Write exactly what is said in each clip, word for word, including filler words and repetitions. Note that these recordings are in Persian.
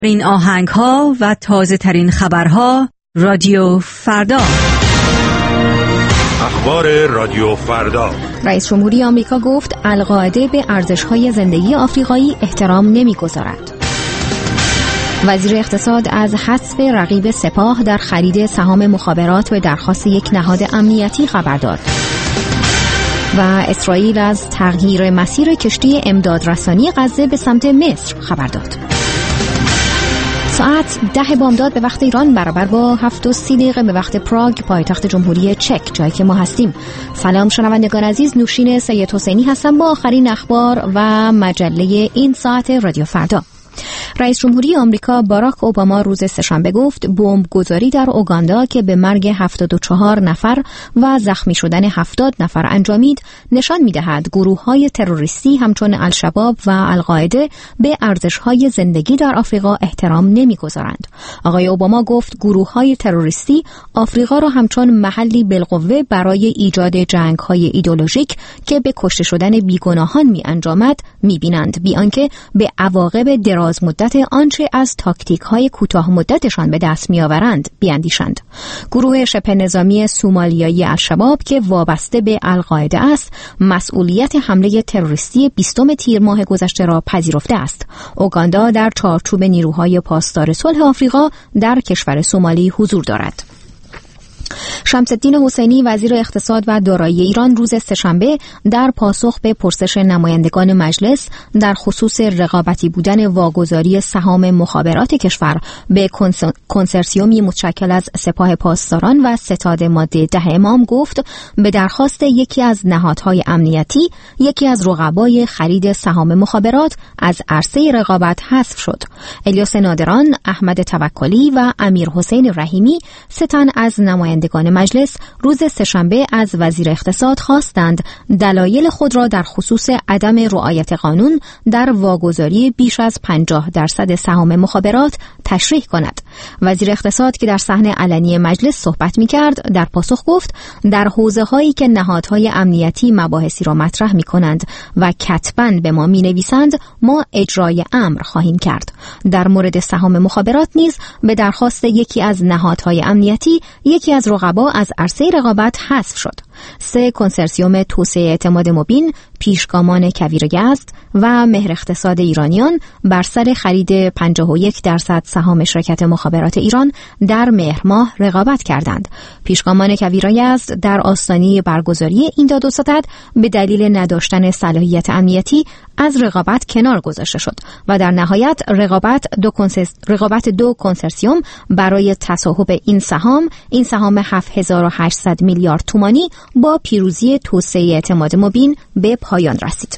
این آهنگ ها و تازه ترین خبرها رادیو فردا. اخبار رادیو فردا. رئیس جمهوری آمریکا گفت القاعده به ارزش‌های زندگی آفریقایی احترام نمی‌گذارد. وزیر اقتصاد از حذف رقیب سپاه در خرید سهام مخابرات به درخواست یک نهاد امنیتی خبر داد. و اسرائیل از تغییر مسیر کشتی امدادرسانی غزه به سمت مصر خبر داد. ساعت ده بامداد به وقت ایران برابر با هفت و سی دقیقه به وقت پراگ پایتخت جمهوری چک، جایی که ما هستیم. سلام شنوندگان عزیز، نوشین سید حسینی هستم با آخرین اخبار و مجله این ساعت رادیو فردا. رئیس جمهوری آمریکا باراک اوباما روز سه‌شنبه گفت بمبگذاری در اوگاندا که به مرگ هفتاد و چهار نفر و زخمی شدن هفتاد نفر انجامید نشان می‌دهد گروه‌های تروریستی همچون الشباب و القاعده به ارزش‌های زندگی در آفریقا احترام نمی‌گذارند. آقای اوباما گفت گروه‌های تروریستی آفریقا را همچون محلی بالقوه برای ایجاد جنگ‌های ایدئولوژیک که به کشته شدن بیگناهان می‌انجامد می‌بینند، بی آنکه به عواقب دراز مدت آنچه از تاکتیک‌های کوتاه مدتشان به دست می‌آورند بیاندیشند. گروه شبه نظامی سومالیایی الشباب که وابسته به القاعده است، مسئولیت حمله تروریستی بیستم تیر ماه گذشته را پذیرفته است. اوگاندا در چارچوب نیروهای پاسدار صلح آفریقا در کشور سومالی حضور دارد. شمس الدین حسینی وزیر اقتصاد و دارایی ایران روز سه‌شنبه در پاسخ به پرسش نمایندگان مجلس در خصوص رقابتی بودن واگذاری سهام مخابرات کشور به کنسرسیومی متشکل از سپاه پاسداران و ستاد ماده ده امام گفت به درخواست یکی از نهادهای امنیتی یکی از رقبای خرید سهام مخابرات از عرصه رقابت حذف شد. الیاس نادران، احمد توکلی و امیر حسین رحیمی سه تن از نمایندگان مجلس روز سه‌شنبه از وزیر اقتصاد خواستند دلایل خود را در خصوص عدم رعایت قانون در واگذاری بیش از پنجاه درصد سهام مخابرات تشریح کند. وزیر اقتصاد که در صحنه علنی مجلس صحبت می‌کرد در پاسخ گفت در حوزه‌هایی که نهادهای امنیتی مباحثی را مطرح می‌کنند و کتباً به ما می‌نویسند ما اجرای امر خواهیم کرد. در مورد سهام مخابرات نیز به درخواست یکی از نهادهای امنیتی یکی از رقبا از عرصه رقابت حذف شد. سه کنسرسیوم توسعه اعتماد مبین، پیشگامان کویر یزد و مهر اقتصاد ایرانیان بر سر خرید پنجاه و یک درصد سهام شرکت مخابرات ایران در مهر ماه رقابت کردند. پیشگامان کویر یزد در آستانه برگزاری این داد و ستد به دلیل نداشتن صلاحیت امنیتی از رقابت کنار گذاشته شد و در نهایت رقابت دو کنسرس... رقابت دو کنسرسیوم برای تصاحب این سهام این سهام هفت هزار و هشتصد میلیارد تومانی با پیروزی توسعه اعتماد مبین به پایان رسید.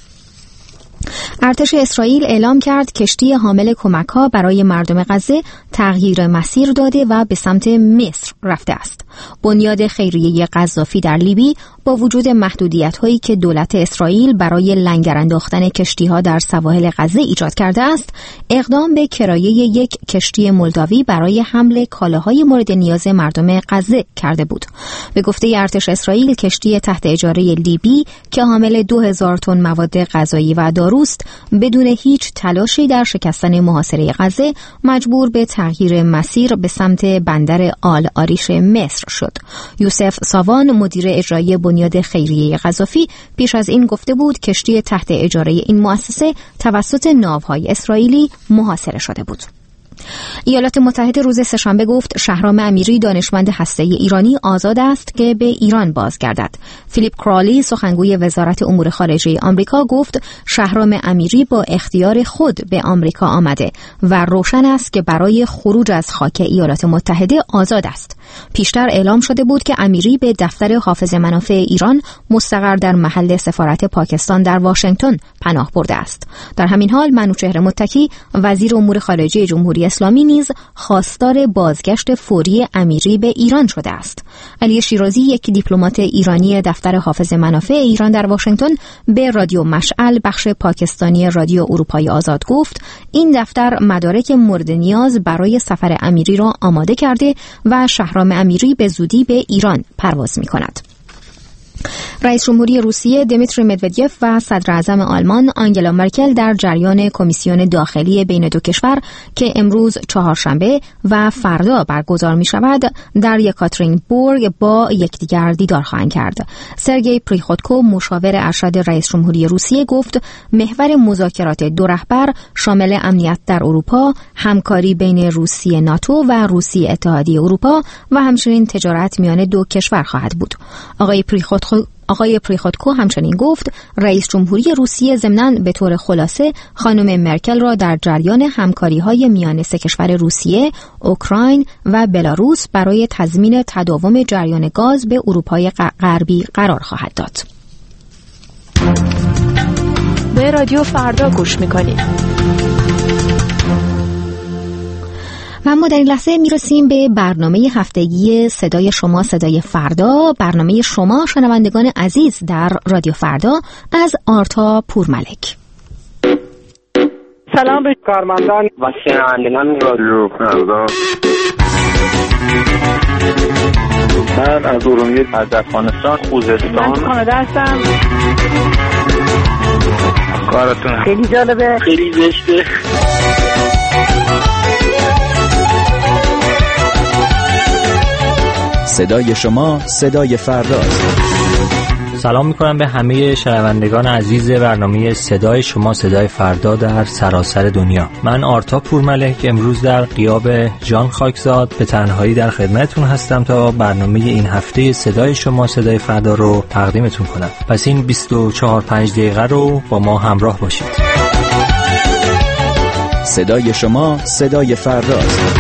ارتش اسرائیل اعلام کرد کشتی حامل کمک‌ها برای مردم غزه تغییر مسیر داده و به سمت مصر رفته است. بنیاد خیریه قذافی در لیبی با وجود محدودیت‌هایی که دولت اسرائیل برای لنگر انداختن کشتی‌ها در سواحل غزه ایجاد کرده است، اقدام به کرایه یک کشتی مولداوی برای حمل کالاهای مورد نیاز مردم غزه کرده بود. به گفته ارتش اسرائیل، کشتی تحت اجاره لیبی که حامل دو هزار تن مواد غذایی و داروست، بدون هیچ تلاشی در شکستن محاصره غزه مجبور به تغییر مسیر به سمت بندر آل آریش مصر شد. یوسف ساوان، مدیر اجرایی بنیاد خیریه قذافی، پیش از این گفته بود کشتی تحت اجاره این مؤسسه توسط ناوهای اسرائیلی محاصره شده بود. ایالات متحده روز سه‌شنبه گفت شهرام امیری دانشمند هسته‌ای ایرانی آزاد است که به ایران بازگردد. فیلیپ کرالی سخنگوی وزارت امور خارجه آمریکا گفت شهرام امیری با اختیار خود به آمریکا آمده و روشن است که برای خروج از خاک ایالات متحده آزاد است. پیشتر اعلام شده بود که امیری به دفتر حافظ منافع ایران مستقر در محل سفارت پاکستان در واشنگتن پناه برده است. در همین حال منوچهر متکی وزیر امور خارجه جمهوری اسلامی نیز خواستار بازگشت فوری امیری به ایران شده است. علی شیرازی، یک دیپلمات ایرانی دفتر حافظ منافع ایران در واشنگتن، به رادیو مشعل بخش پاکستانی رادیو اروپای آزاد گفت این دفتر مدارک مورد نیاز برای سفر امیری را آماده کرده و شهرام امیری به زودی به ایران پرواز می کند. رئیس جمهوری روسیه دیمیتری مدودیف و صدر اعظم آلمان آنگلا مرکل در جریان کمیسیون داخلی بین دو کشور که امروز چهارشنبه و فردا برگزار می شود در یکاترینبورگ با یکدیگر دیدار خواهند کرد. سرگئی پریخودکو مشاور ارشد رئیس جمهوری روسیه گفت محور مذاکرات دو رهبر شامل امنیت در اروپا، همکاری بین روسیه ناتو و روسیه اتحادیه اروپا و همچنین تجارت میان دو کشور خواهد بود. آقای پریخودکو آقای پریخودکو همچنین گفت رئیس جمهوری روسیه ضمناً به طور خلاصه خانم مرکل را در جریان همکاری‌های میان سه کشور روسیه، اوکراین و بلاروس برای تضمین تداوم جریان گاز به اروپای غربی قرار خواهد داد. به رادیو فردا گوش می‌کنید. و ما در این لحظه میرسیم به برنامه هفتگی صدای شما صدای فردا، برنامه شما شنوندگان عزیز در رادیو فردا از آرتا پورملک. سلام به کارمندان و شنوندگان رادیو فردا. من از ارومیه از افغانستان خوزستان. من کانادا هستم. کارتون خیلی جالبه، خیلی زشته. صدای شما صدای فرداست. سلام میکنم به همه شنوندگان عزیز برنامه صدای شما صدای فردا در سراسر دنیا. من آرتا پورملک امروز در غیاب جان خاکزاد به تنهایی در خدمتتون هستم تا برنامه این هفته صدای شما صدای فردا رو تقدیمتون کنم. پس این بیست و چهار پنج دقیقه رو با ما همراه باشید. صدای شما صدای فرداست.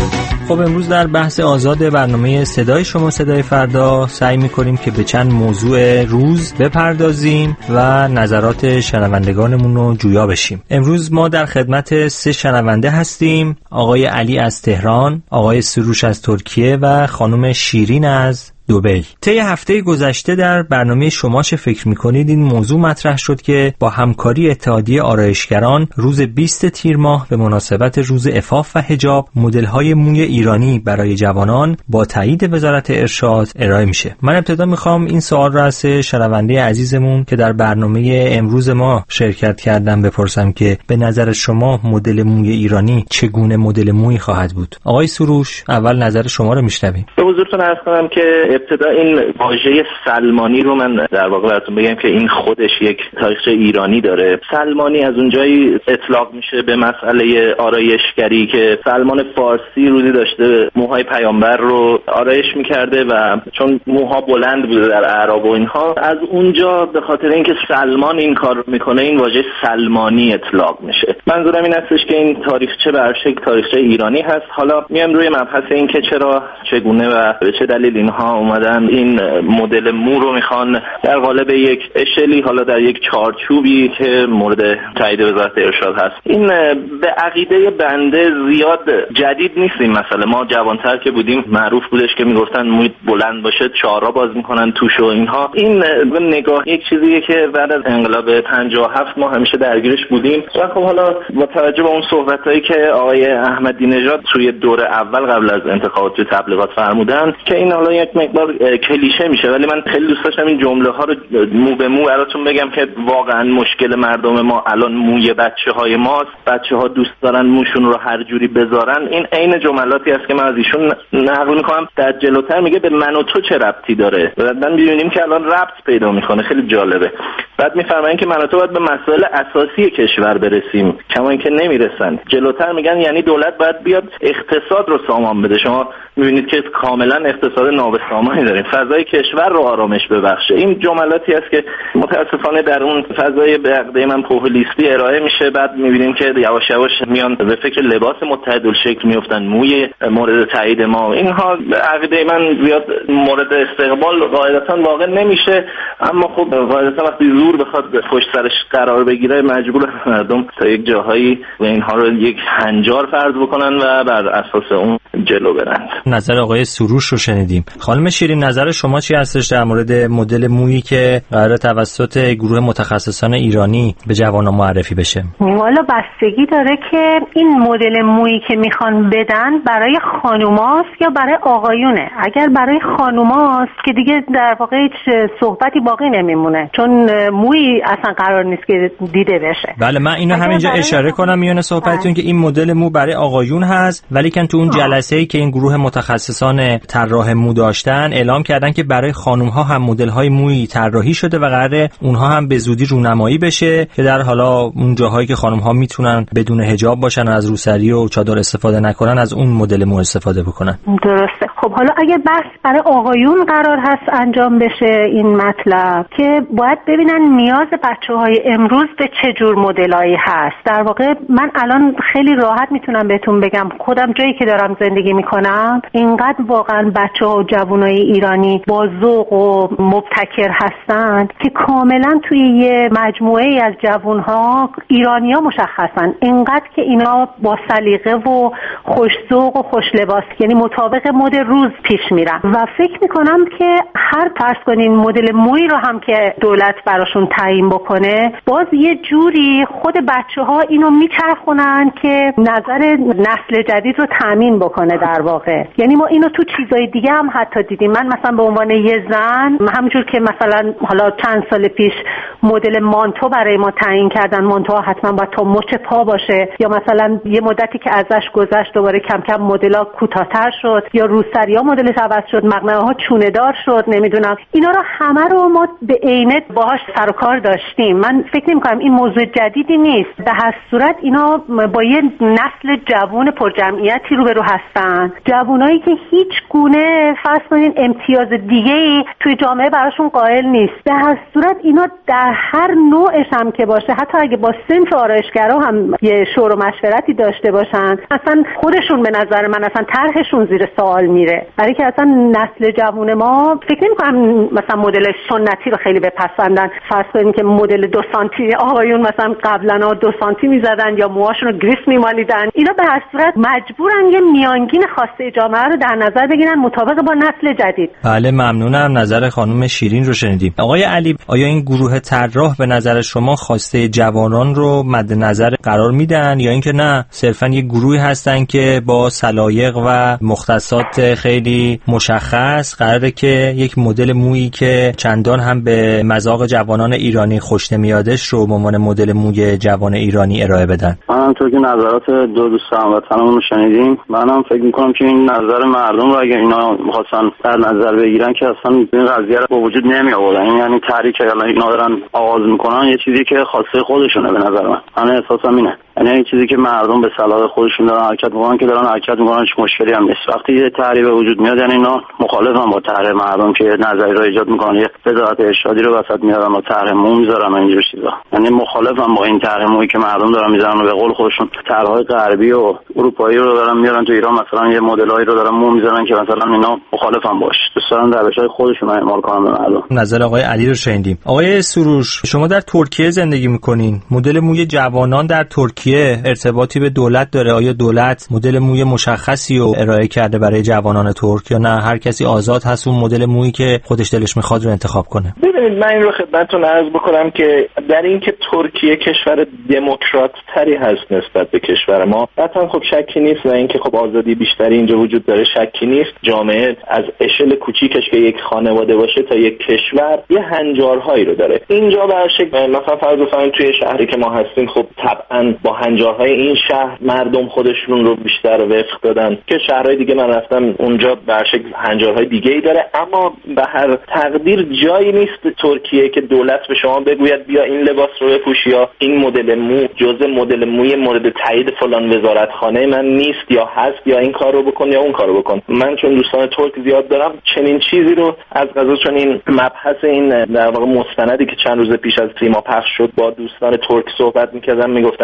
خب امروز در بحث آزاد برنامه صدای شما صدای فردا سعی می‌کنیم که به چند موضوع روز بپردازیم و نظرات شنوندگانمون رو جویا بشیم. امروز ما در خدمت سه شنونده هستیم: آقای علی از تهران، آقای سروش از ترکیه و خانم شیرین از دبی. طی هفته گذشته در برنامه شما چه فکر میکنید این موضوع مطرح شد که با همکاری اتحادیه آرایشگران روز بیست تیر ماه به مناسبت روز عفاف و حجاب مدل‌های موی ایرانی برای جوانان با تایید وزارت ارشاد ارائه میشه. من ابتدا میخوام این سوال را از شنونده عزیزمون که در برنامه امروز ما شرکت کردن بپرسم که به نظر شما مدل موی ایرانی چگونه مدل مویی خواهد بود؟ آقای سروش، اول نظر شما رو میشنویم. به حضورتون عرض کنم که ابتدا این واژه سلمانی رو من در واقع براتون بگم که این خودش یک تاریخچه ایرانی داره. سلمانی از اونجایی اطلاق میشه به مسئله آرایشگری که سلمان فارسی روزی داشته موهای پیامبر رو آرایش میکرده و چون موها بلند بوده در اعراب و اینها، از اونجا به خاطر اینکه سلمان این کار میکنه این واژه سلمانی اطلاق میشه. منظورم این هستش که این تاریخچه به هر شکل تاریخچه ایرانی هست. حالا میام روی مبحث این که چرا، چگونه و به چه دلیل اینها اومدن این مدل مو رو میخوان در قالب یک اشلی، حالا در یک چارچوبی که مورد تایید وزارت ارشاد هست. این به عقیده بنده زیاد جدید نیست. این مسئله ما جوانتر که بودیم معروف بودش که میگفتن موی بلند باشه چهارراه باز میکنن توش و اینها. این نگاه یک چیزیه که بعد از انقلاب پنجاه و هفت ما همیشه درگیرش بودیم و خب حالا با توجه به اون صحبتایی که آقای احمدی نژاد توی دور اول قبل از انتخابات توی تبلیغات فرمودن که این حالا یک مقدار کلیشه میشه، ولی من خیلی دوست داشتم این جمله ها رو مو به مو براتون بگم که واقعا مشکل مردم ما الان موی بچه‌های ماست. بچه‌ها دوست دارن موشون رو هر جوری بذارن. این عین جملاتی است که من از ایشون نقل میکنم. در جلوتر میگه به من و تو چه ربطی داره؟ بعدن میبینیم که الان ربط پیدا میکنه. خیلی جالبه. بعد میفرمایند که من و تو باید به مسائل اساسی کشور برسیم، کما اینکه نمیرسن. جلوتر میگن یعنی دولت باید بیاد اقتصاد رو سامان بده. شما میبینید که کاملا اقتصاد نابسامانی داریم. فضای کشور رو آرامش ببخشه. این جملاتی است که متاسفانه در اون فضای به عقیده من پوپولیستی ارائه میشه. بعد میبینیم که یواش یواش میان به فکر لباس متحدالشکل میافتن، موی مورد تایید ما. اینها به عقیده من زیاد مورد استقبال قاعدتا واقع نمیشه، اما خب قاعدتا وقتی زور بخواد پشت سرش قرار بگیره مجبور مردم تا یک جاهایی و اینها رو یک هنجار فرض بکنن و بر اساس اون جلو برن. نظر آقای سروش رو شنیدیم. خانم شیرین، نظر شما چی هستش در مورد مدل مویی که قرار توسط گروه متخصصان ایرانی به جوانان معرفی بشه؟ والا بستگی داره که این مدل مویی که میخوان بدن برای خانوماست یا برای آقایونه. اگر برای خانوماست که دیگه در واقع هیچ صحبتی باقی نمیمونه، چون مویی اصلا قرار نیست که دیده بشه. بله، من اینو همینجا اشاره کنم میونه صحبتتون که این مدل مو برای آقایون هست، ولی که تو اون جلسه‌ای که این گروه متخصصان طراح مو داشتن اعلام کردن که برای خانم‌ها هم مدل‌های مویی طراحی شده و قراره اونها هم به زودی رونمایی بشه که در حالا اون جاهایی که خانم‌ها میتونن بدون حجاب باشن و از روسری و چادر استفاده نکنن از اون مدل مو استفاده بکنن. درسته. خب حالا اگه بحث برای آقایون قرار هست انجام بشه این مطلب، که باید ببینن نیاز بچه‌های امروز به چه جور مدلایی هست. در واقع من الان خیلی راحت میتونم بهتون بگم خودم جایی که دارم زندگی میکنم اینقدر واقعا بچه‌ها و جوانای ایرانی با ذوق و مبتکر هستن که کاملا توی یه مجموعه از جوانها ایرانی‌ها مشخصن، اینقدر که اینا با سلیقه و خوش ذوق و خوش لباس، یعنی مطابق مد روز پیش میرن و فکر میکنم که هر فرض کنین مدل مویی رو هم که دولت براشون تعیین بکنه، باز یه جوری خود بچه‌ها اینو میچرخونن که نظر نسل جدید رو تامین بکنه در واقع. یعنی ما اینو تو چیزای دیگه هم حتی دیدیم. من مثلا به عنوان یه زن، همونجور که مثلا حالا چند سال پیش مدل مانتو برای ما تعیین کردن، مانتو حتما باید تا مچ پا باشه، یا مثلا یه مدتی که ازش گذشت دوباره کم کم مدل‌ها کوتاه‌تر شد، یا روسری‌ها مدلش عوض شد، مقنعه‌ها چونه‌دار شد، نمیدونم. اینا رو همه رو ما به عینت باهاش سر و کار داشتیم. من فکر نمی‌کنم این موضوع جدیدی نیست. به هر صورت اینا با یه نسل جوان پرجمعیتی روبرو هستن، جوانایی که هیچ گونه فرض کنین امتیاز دیگه‌ای توی جامعه براشون قائل نیست. به هر صورت اینا در هر نوعش هم که باشه، حتی اگه با صنف آرایشگرا هم یه شور و مشورتی داشته باشن، اصلا خودشون به نظر من اصلا طرحشون زیر سوال میره، برای که اصلا نسل جوان ما فکر نمی‌کنم مثلا مدل سنتی رو خیلی بپسندن. فرض کنین که مدل دو سانتی آقایون مثلا قبلا دو سانتی میزدن یا موهاشون رو گریس میمالیدن. اینا به هر صورت مجبورن یه میانگین خاصه جامعه رو در نظر بگیرن مطابق با نسل جدید. بله، ممنونم. نظر خانم شیرین رو شنیدیم. آقای علی، آیا این گروه طراح به نظر شما خواسته جوانان رو مد نظر قرار میدن یا اینکه نه صرفا یک گروهی هستن که با سلایق و مختصات خیلی مشخص قراره که یک مدل مویی که چندان هم به مذاق جوانان ایرانی خوش نمیادش رو به عنوان مدل موی جوان ایرانی ارائه بدن؟ منم تو که نظرات دو دوست هموطنمون رو شنیدیم، منم فکر میکنم که این نظر مردم رو اگه اینا می‌خواستن در نظر بگیرن که اصلا این قضیه رو به وجود نمی آوردن. یعنی طریقی که اینا دارن آغاز میکنن یه چیزی که خاصه خودشونه به نظر من. من احساسم اینه. یعنی این چیزی که مردم به صلاح خودشون دارن حرکت میکنن که دارن حرکت میکنن، هیچ مشکلی هم نیست. وقتی یه طرحی به وجود میاد یعنی اینا مخالفن با طرح مردم که نظری رو ایجاد میکنن، یه وزارت ارشادی رو وسط میارن و طرح مو میذارن و اینجور چیزا. یعنی مخالفن با این طرح مویی که مردم دارن میذارن و به قول خودشون طرحهای غربی و اروپایی رو دارن میارن تو ایران. مثلا یه مدلایی رو دارن مو میذارن که مثلا اینا مخالفن باش، دوست دارن روش‌های خودشون اعمال کنن به مردم. نظر آقای علی رو شنیدیم. آقای سروش، شما در ترکیه زندگی میکنین. مدل موی جوانان در ترکیه ارتباطی به دولت داره؟ آیا دولت مدل موی مشخصی رو ارائه کرده برای جوانان ترک یا نه هر کسی آزاد هست اون مدل مویی که خودش دلش میخواد رو انتخاب کنه؟ ببینید، من این رو خدمتتون عرض بکنم که در این که ترکیه کشور دموکرات تری هست نسبت به کشور ما، حتما خب شکی نیست و اینکه خب آزادی بیشتری اینجا وجود داره شکی نیست. جامعه از اشل کوچیکش که یک خانواده باشه تا یک کشور یه هنجارهایی رو داره. اینجا به هر شکل مثلا فرض بفرمایید توی شهری که ما هستیم، خب طبعا با هنجارهای این شهر مردم خودشون رو بیشتر وفق دادن که شهرهای دیگه من رفتم اونجا به هر شکل هنجارهای دیگه‌ای داره. اما به هر تقدیر جایی نیست ترکیه که دولت به شما بگوید بیا این لباس رو بپوش یا این مدل مو جزء مدل موی مورد تایید فلان وزارتخانه من نیست یا هست یا این کار رو بکن یا اون کار رو بکن. من چون دوستان ترک زیاد دارم چنین چیزی رو از قضا چون این مبحث این در واقع مستندی که چند روز پیش از سیما پخش شد با دوستان ترک صحبت می‌کردم، میگفتم که این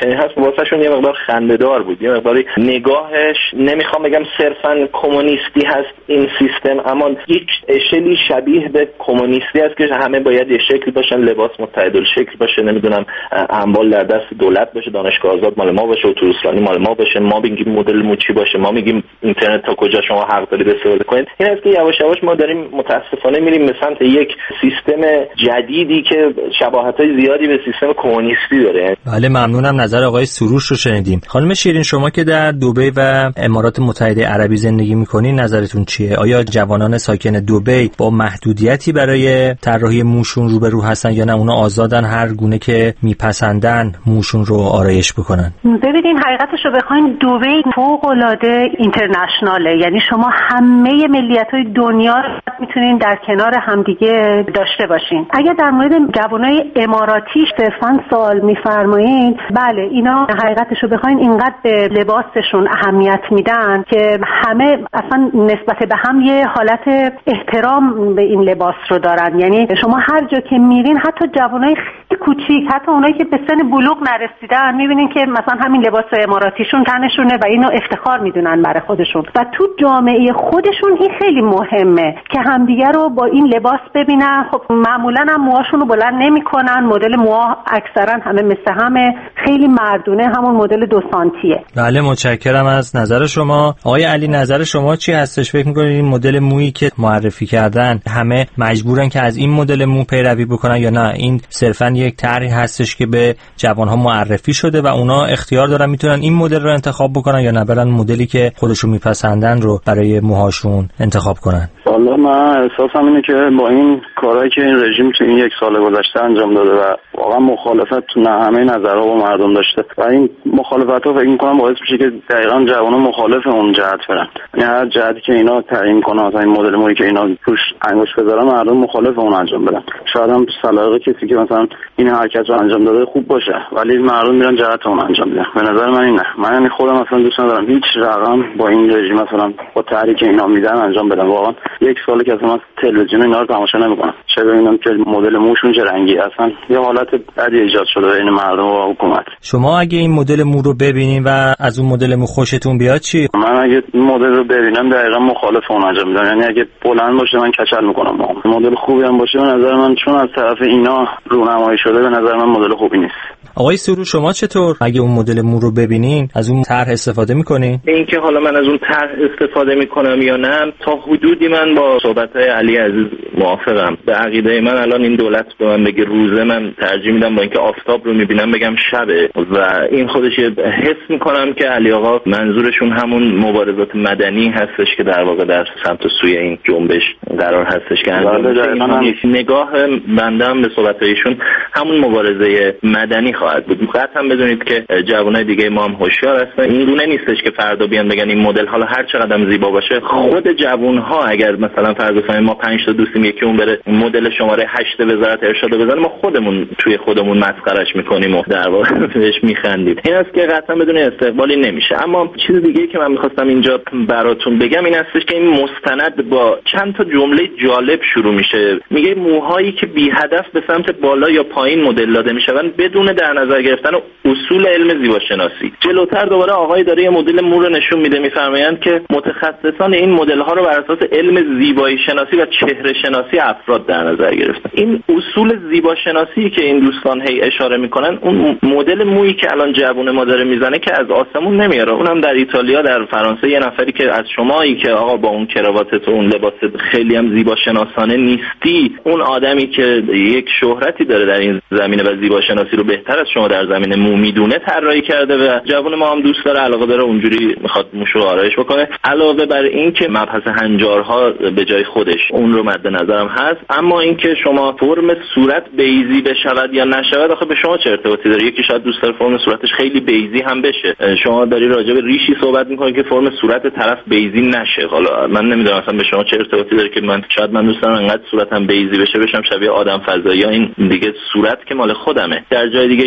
چنین هست واسهشون یه مقدار خنده‌دار بود، یه مقداری نگاهش نمیخوام بگم صرفاً کمونیستی هست این سیستم، اما یک اشلی شبیه به کمونیستی است که همه باید یه شکل باشن، لباس متحدالشکل باشه، نمیدونم اموال در دست دولت باشه، دانشگاه آزاد مال ما باشه، اتوبوسرانی مال ما باشه، ما میگیم مدل مو چی باشه، ما میگیم اینترنت تا کجا شما حق دارید استفاده کنید. این است که یواش یواش ما داریم متاسفانه میریم به سمت یک سیستم جدیدی که شباهت‌های زیادی به سیستم کمونیستی داره. بله ممنونم. نظر آقای سروش رو شنیدیم. خانم شیرین شما که در دبی و امارات متحده عربی زندگی می‌کنین نظرتون چیه؟ آیا جوانان ساکن دبی با محدودیتی برای طراحی موشون روبرو هستن یا نه اونا آزادن هر گونه که میپسندن موشون رو آرایش بکنن؟ ببینین حقیقتش رو بخواین دبی فوق‌العاده اینترنشناله، یعنی شما همه ملیت‌های دنیا رو میتونین در کنار همدیگه داشته باشین. اگر در مورد جوانای اماراتی صرفاً سوال می‌فرمایید، بله اینا حقیقتش رو بخواین اینقدر به لباسشون اهمیت میدن که همه اصلا نسبت به هم یه حالت احترام به این لباس رو دارن. یعنی شما هر جا که میرین حتی جوانای خیلی کوچیک، حتی اونایی که به سن بلوغ نرسیدن، میبینین که مثلا همین لباس اماراتیشون تنشونه و اینو افتخار میدونن برای خودشون و تو جامعه خودشون این خیلی مهمه که همدیگه رو با این لباس ببینن. خب معمولا هم موهاشون رو بلند نمیکنن، مدل موها اکثرا همه مثل همه، خیلی مردونه، همون مدل دو سانتیه. بله متشکرم از نظر شما. آقای علی نظر شما چی هستش؟ فکر می‌کنید این مدل مویی که معرفی کردن همه مجبورن که از این مدل مو پیروی بکنن یا نه این صرفاً یک طرحی هستش که به جوانها معرفی شده و اونا اختیار دارن میتونن این مدل رو انتخاب بکنن یا نه برن مدلی که خودشون میپسندن رو برای موهاشون انتخاب کنن؟ والا من احساسم اینه که با این کارهایی که این رژیم تو این یک سال گذشته انجام داده و واقعا مخالفت تو همه نظرها با مردم داشته و این مخالفت‌ها فکر می‌کنم باعث میشه که دقیقاً جوان‌ها مخالف اون جهت برن. یعنی هر جهتی که اینا تعیین کنن، مثلا این مدل مویی که اینا روش انگشت بذارن، مردم مخالف اون انجام بدن. شاید هم سلیقه کسی که مثلا این حرکت رو انجام داده خوب باشه ولی مردم میرن جهت اون انجام میدن. به نظر من این نه. من یعنی خودم مثلا دوست ندارم هیچ رقم با این رژیم مثلا با طرحی که اینا میدن انجام بدم. واقعا یک سالی که اصلا تلویزیون اینا رو تماشا نمی‌کنم. چه ببینم که مدل موشون چه رنگی، اصلا یه حالت بدی ایجاد شده بین مردم و حکومت. شما اگه این مدل مو رو ببینین و از اون مدل مو خوشتون بیاد چی؟ من اگه این مدل رو ببینم دقیقاً مخالف اون انجام میدم. یعنی اگه بلند باشه من کچل میکنم. مدل خوبی هم باشه به نظر من، چون از طرف اینا رونمایی شده، به نظر من مدل خوبی نیست. آقای سرو شما چطور؟ اگه اون مدل مو رو ببینین از اون طرح استفاده میکنین؟ این که حالا من از اون طرح استفاده میکنم یا نه، تا حدودی من با صحبت‌های علی عزیز موافقم. به عقیده من الان این دولت به من بگه روزه، من ترجیح میدم با اینکه آفتاب رو میبینم بگم شبه و این خودش حس میکنم که علی آقا منظورشون همون مبارزات مدنی هستش که در واقع در سمت سوی این جنبش قرار هستش که انجام میشه. نگاه بنده هم به صحبت‌هایشون همون مبارزه مدنی خواهد بود. قطعا بدونید که جوانای دیگه ما هم هوشیار هستن. این گونه نیستش که فردا بیان بگن این مدل حالا هر چقدر زیبا باشه، خود جوانها اگر مثلا فرض کنیم ما پنج تا دوستیم یکی اون بره مدل شماره هشت وزارت ارشاد بزنه، ما خودمون توی خودمون مسخرهش میکنیم و در واقع بهش میخندید. این است که قطعا بدون استقبالی نمیشه. اما چیز دیگه که من میخواستم اینجا براتون بگم این هستش که این مستند با چند تا جمله جالب شروع میشه. میگه موهایی که بی هدف به سمت بالا یا پایین مدل داده میشن بدون در نظر گرفتن اصول علم زیباشناسی. جلوتر دوباره آقای داره یه مدل مو رو نشون میده، میفرمایند که متخصصان این مدل ها رو بر اساس علم زیبایی شناسی و چهره شناسی افراد در نظر گرفتن. این اصول زیباشناسی که این دوستان هی اشاره میکنن، اون مدل مویی که الان جوون ما داره میزنه که از آسمون نمیاره. اونم در ایتالیا، در فرانسه، یه نفری که از شمایی که آقا با اون کراواتت و اون لباست خیلی هم زیباشناسانه نیستی، اون آدمی که یک شهرتی داره در این زمینه و زیباشناسی رو بهتر از شما در زمینه مو میدونه طراحی کرده و جوون ما هم دوست داره، علاقه داره اونجوری میخواد موشو آرایش بکنه. علاوه بر این که مبحث هنجارها به جای خودش اون رو مد نظرم هست، اما اینکه شما فرم صورت بیضی بشود یا نشود، آخه به شما چه ارتباطی داره؟ یکی شاید دوست داره فرم صورتش خیلی بیضی هم بشه. شما داری راجع به ریشی صحبت میکنی که فرم صورت طرف بیضی نشه. حالا من نمیدونم اصلا به شما چه ارتباطی داره که من شاید من دوست دارم انقدر صورتم بیضی بشه بشم شبیه آدم فضایی. این دیگه صورت که مال خودمه. در جای دیگه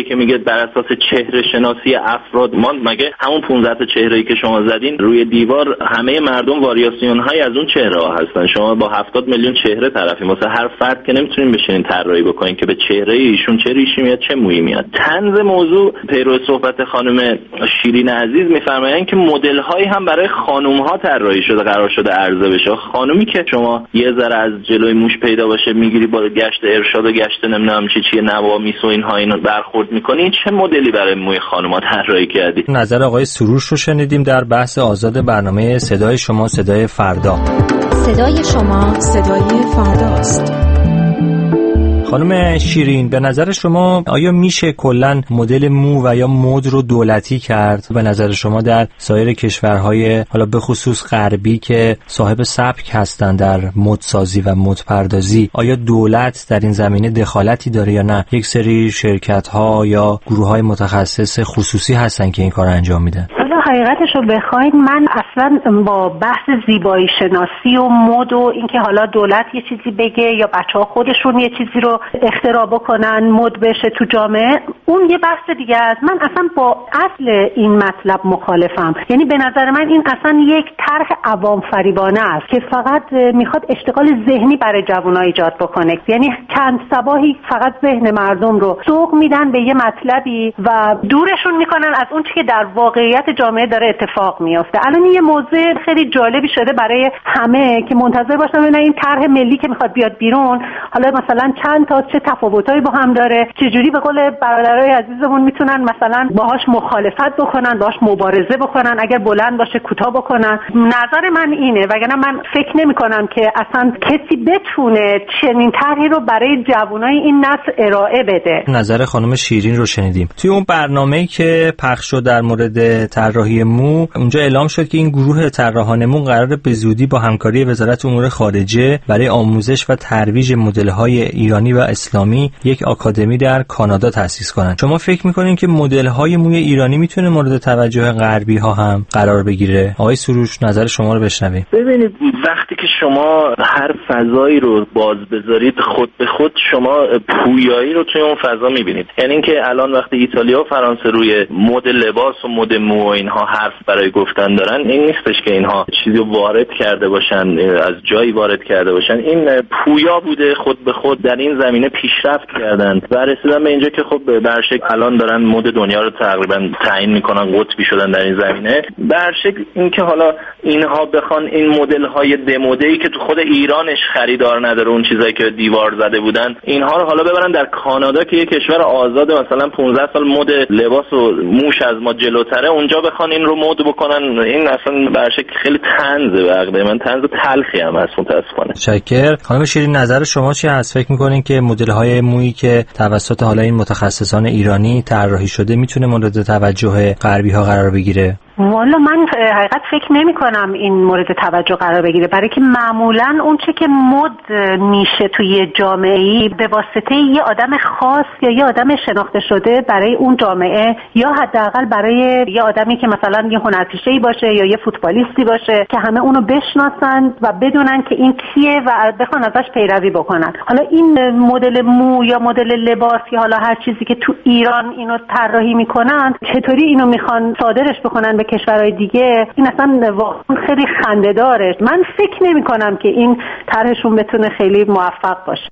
که میگه بر اساس چهره شناسی افراد، ما مگه همون پانزده تا چهره‌ای که شما زدین روی دیوار همه مردم واریاسیون های از اون چهره ها هستن. شما با هفتاد میلیون چهره طرفی، مثلا هر فرد که نمیتونین بشینین طراحی بکنین که به چهره ایشون چه ریشی میاد چه مویی میاد. طنز موضوع پیرو صحبت خانم شیرین عزیز میفرمایند که مدل هایی هم برای خانم ها طراحی شده، قرار شده عرضه بشه. خانومی که شما یه ذره از جلوی موش پیدا باشه میگیری با گشت ارشاد و گشت نمیدونم چی چی نوامیس و اینها اینو برخورد میکنی، چه مدلی برای موی خانوما طراحی کردی؟ نظر آقای سروش رو شنیدیم در بحث آزاد برنامه صدای شما صدای فردا. صدای شما صدای فرداست. خانم شیرین، به نظر شما آیا میشه کلاً مدل مو و یا مد رو دولتی کرد؟ به نظر شما در سایر کشورهای حالا به خصوص غربی که صاحب سبک هستند در مدسازی و مدپردازی، آیا دولت در این زمینه دخالتی داره یا نه یک سری شرکت‌ها یا گروه‌های متخصص خصوصی هستن که این کار انجام میدن؟ حقیقتش رو بخواید من اصلا با بحث زیبایی شناسی و مد و اینکه حالا دولت یه چیزی بگه یا بچه‌ها خودشون یه چیزی رو اختراع بکنن مد بشه تو جامعه، اون یه بحث دیگه است. من اصلا با اصل این مطلب مخالفم. یعنی به نظر من این اصلا یک طرح عوام فریبانه است که فقط میخواد اشتغال ذهنی برای جوان‌ها ایجاد بکنه. یعنی چند صباحی فقط ذهن مردم رو سوق میدن به یه مطلبی و دورشون میکنن از اون چیزی که در واقعیت جامعه داره اتفاق میفته. الان یه موضوع خیلی جالبی شده برای همه که منتظر باشن ببینن این طرح ملی که میخواد بیاد بیرون حالا مثلا چند تا چه تفاوتایی با هم داره، چه جوری به قول برادرای عزیزمون میتونن مثلا باهاش مخالفت بکنن، باهاش مبارزه بکنن، اگر بلند باشه کوتاه بکنن. نظر من اینه، وگرنه من فکر نمی‌کنم که اصلا کسی بتونه چنین طرحی رو برای جوانای این نسل ارائه بده. نظر خانم شیرین رو شنیدیم. توی اون برنامه‌ای که پخش شد در مورد طراحی مو، اونجا اعلام شد که این گروه طراحان مو قراره به زودی با همکاری وزارت امور خارجه برای آموزش و ترویج مدل‌های ایرانی و اسلامی یک آکادمی در کانادا تأسیس کنند. شما فکر می‌کنین که مدل‌های موی ایرانی میتونه مورد توجه غربی‌ها هم قرار بگیره؟ آقای سروش، نظر شما رو بشنویم. ببینید، وقتی که شما هر فضایی رو باز بذارید، خود به خود شما پویایی رو توی اون فضا می‌بینید. یعنی اینکه الان وقتی ایتالیا و فرانسه روی مد لباس و مد مو و اینها حرف برای گفتن دارن، این نیستش که اینها چیزی رو وارد کرده باشن، از جایی وارد کرده باشن. این پویا بوده، خود به خود در این زمینه پیشرفت کردن و رسیدن به اینجا که خب به هر شکل الان دارن مد دنیا رو تقریبا تعیین میکنن، قطبی شدن در این زمینه. به هر شکل اینکه حالا اینها بخوان این مدل های دموده‌ای که تو خود ایرانش خریدار نداره، اون چیزایی که دیوار زده بودن، اینها رو حالا ببرن در کانادا که یک کشور آزاد مثلا پانزده سال مد لباس و موش از ما جلوتره، اونجا بخوان این رو مد بکنن، این اصلا به هر شکل خیلی طنزه. به عقیده من طنز تلخی هم هست متاسفانه. شکر. خانم شیرین، نظر شما چی هست؟ فکر می‌کنین که مدل‌های مویی که توسط حالا این متخصصان ایرانی طراحی شده میتونه مورد توجه غربی‌ها قرار بگیره؟ والا من حقیقت فکر نمی کنم این مورد توجه قرار بگیره، برای که معمولا اون چه که مد میشه توی جامعه‌ای به واسطه یه آدم خاص یا یه آدم شناخته شده برای اون جامعه، یا حداقل برای یه آدمی که مثلا یه هنرپیشه‌ای باشه یا یه فوتبالیستی باشه که همه اونو بشناسن و بدونن که این کیه و بخوان ازش پیروی بکنن. حالا این مدل مو یا مدل لباس یا حالا هر چیزی که تو ایران اینو طراحی میکنن، چطوری اینو میخوان صادرش بکنن به کشورهای دیگه، این اصلا واقعا خیلی خنده‌داره. من فکر نمی کنم که این طرحشون بتونه خیلی موفق باشه.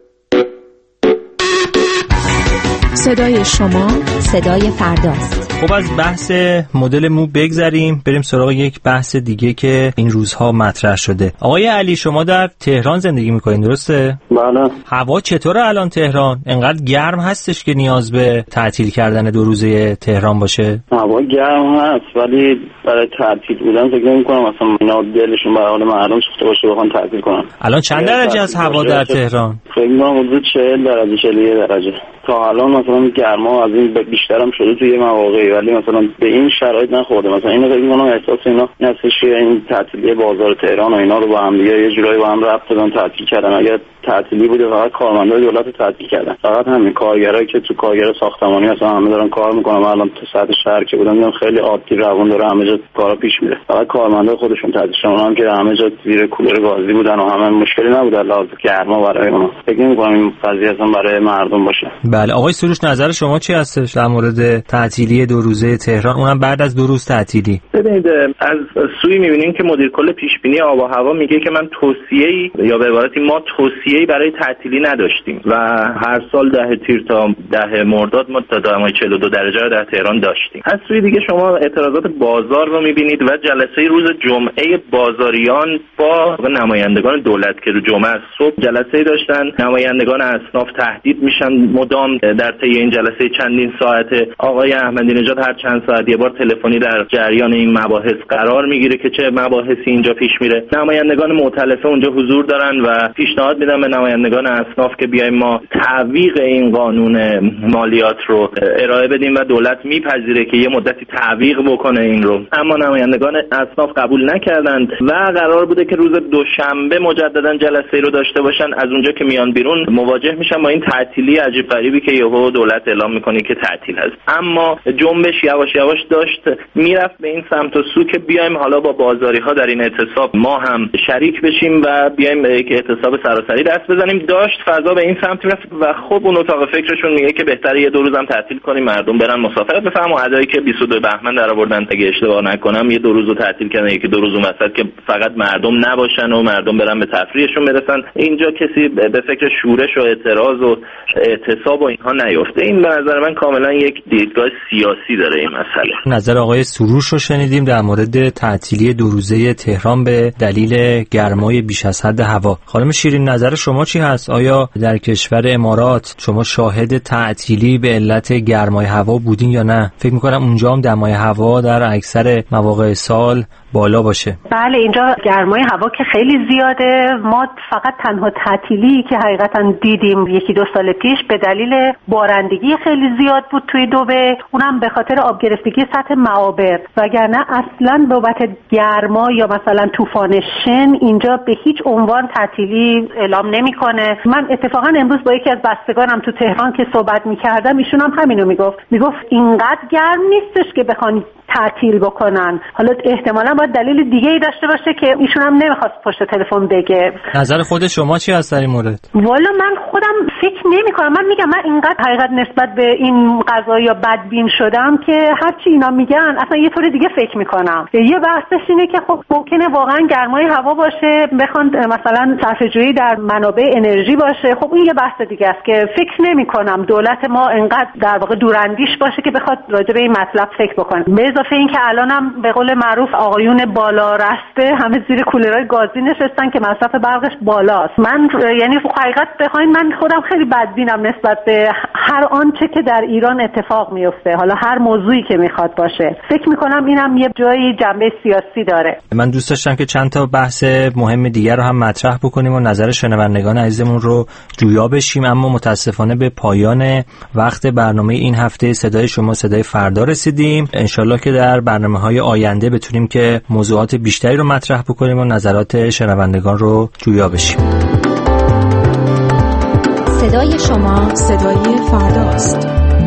صدای شما صدای فرداست. خب از بحث مدل مو بگذریم، بریم سراغ یک بحث دیگه که این روزها مطرح شده. آقای علی، شما در تهران زندگی میکنین، درسته؟ بله. هوا چطوره الان تهران؟ انقدر گرم هستش که نیاز به تعطیل کردن دو روزه تهران باشه؟ هوا گرم هست، ولی برای تعطیل بودن فکر نمی‌کنم مثلا اینا دلشون برای حال مردم سوخته باشه بخوان تعطیل کنن. الان چند درجه از هوا در تهران؟ فکر می‌کنم حدود چهل درجه چهل و یک درجه. تا الان مثلا گرما از این بیشتر هم شده توی مواقعی، ولی مثلا به این شرایط نخورده. مثلا اینو فکر می‌کنم احساس اینا نسش این تعطیلی بازار تهران و اینا رو با هم دیگه یه جورایی با هم ربط دادن، تعطیل کردن. اگر تعطیلی بوده فقط کارمندای دولت تعطیل کردن، فقط همین کارگرایی که تو کارگر ساختمانی مثلا همه دارن کار میکنن. الان تو سطح شهر که بودن خیلی عادی روون داره، همه جا کارا پیش میره، فقط کارمندای خودشون تعطیل شدن. اونم که همه جا زیر کولر گازی بودن و همه مشکلی نبود لازم گرما برای اونها. فکر نمی‌کنم این قضیه اصلا برای مردم باشه. بله. آقای سروش، سروش نظر شما چی هستش در مورد تعطیلی دو روزه تهران، اونم بعد از دو روز تعطیلی؟ ببینید از سوی می‌بینیم که مدیر کل پیش بینی آب و هوا میگه که من توصیه‌ای یا به عبارتی ما توصیه‌ای برای تعطیلی نداشتیم و هر سال ده تیر تا ده مرداد ما تا دمای چهل و دو درجه رو در تهران داشتیم. از سوی دیگه شما اعتراضات بازار رو می‌بینید و جلسه روز جمعه بازاریان با نمایندگان دولت که رو جمعه صبح جلسه داشتن. نمایندگان اصناف تهدید میشن مدام در طی این جلسه چندین ساعته. آقای احمدی نژاد هر چند ساعت یه بار تلفنی در جریان این مباحث قرار میگیره که چه مباحثی اینجا پیش میره. نمایندگان مؤتلفه اونجا حضور دارن و پیشنهاد میدن به نمایندگان اصناف که بیایم ما تعویق این قانون مالیات رو ارائه بدیم و دولت میپذیره که یه مدتی تعویق بکنه این رو، اما نمایندگان اصناف قبول نکردند و قرار بوده که روز دوشنبه مجددا جلسه رو داشته باشن. از اونجا که میان بیرون مواجه میشن با این تعطیلی عجیب غریبی که یهو دولت اعلام میکنه که تعطیل هست. اما جنبش یواش یواش داشت میرفت به این سمت و سو که بیایم حالا با بازاری ها در این اعتصاب ما هم شریک بشیم و بیایم یک اعتصاب سراسری دست بزنیم. داشت فضا به این سمت میرفت و خب اون اتاق فکرشون میگه که بهتره یه دو روزم تعطیل کنیم، مردم برن مسافرت بفرماین. ادایی که بیست و دو بهمن در آوردن اگه اشتباه نکنم یه دو روزو تعطیل کردن، یکی دو روز اون وسط که فقط مردم نباشن و مردم برن به تفریحشون برسن. اینجا کسی به فکر شورش و اعتراض و اعتصاب و اینها نیفته. این به نظر من کاملا یک دیدگاه سیاسی داره این مسئله. نظر آقای سروش رو شنیدیم در مورد تعطیلی دو روزه تهران به دلیل گرمای بیش از حد هوا. خانم شیرین نظر شما چی هست؟ آیا در کشور امارات شما شاهد تعطیلی به علت گرمای هوا بودین یا نه؟ فکر می‌کنم اونجا هم دمای هوا در اکثر مواقع سال بالا باشه. بله اینجا گرمای هوا که خیلی زیاده. ما فقط تنها تعطیلی که حقیقتا دیدیم یکی دو سال پیش به دلیل بارندگی خیلی زیاد بود توی دوبه، اونم به خاطر آب گرفتگی سطح معابر، وگرنه اصلا بابت گرما یا مثلا طوفان شن اینجا به هیچ عنوان تعطیلی اعلام نمیکنه. من اتفاقا امروز با یکی از بستگانم تو تهران که صحبت میکردم ایشون هم همینو میگفت، میگفت اینقدر گرم نیستش که بخوان تعطیل بکنن. حالا احتمالاً باید دلیل دیگه ای داشته باشه که ایشون هم نمیخواست پشت تلفن بگه. نظر خود شما چی هست در این مورد؟ والا من خودم فکر نمی‌کنم. من میگم من اینقدر حقیقت نسبت به این قضایا بدبین شدم که هرچی اینا میگن اصلا یه طور دیگه فکر میکنم. یه بحثش اینه که خب ممکنه واقعا گرمای هوا باشه، بخوان مثلا صرفه‌جویی در منابع انرژی باشه، خب این یه بحث دیگه است که فکر نمی‌کنم دولت ما اینقدر در واقع دوراندیش باشه که بخواد راجع به این مطلب فکر بکنه. به اضافه اینکه الانم به قول معروف آقایون بالا رسته همه زیر کولرهای گازی نشستن که مصرف برقش بالاست. من یعنی حقیقت بخواید من خودم خیلی بدبینم نسبت به هر آنچه که در ایران اتفاق میفته، حالا هر موضوعی که میخواد باشه. فکر میکنم اینم یه جایی جنبه سیاسی داره. من دوست داشتم که چند تا بحث مهم دیگر رو هم مطرح بکنیم و نظر شنوندگان عزیزمون رو جویا بشیم، اما متاسفانه به پایان وقت برنامه این هفته صدای شما صدای فردا رسیدیم. انشالله که در برنامه‌های آینده بتونیم که موضوعات بیشتری رو مطرح بکنیم و نظرات شنوندگان رو جویا بشیم. صدای شما صدای فرداست.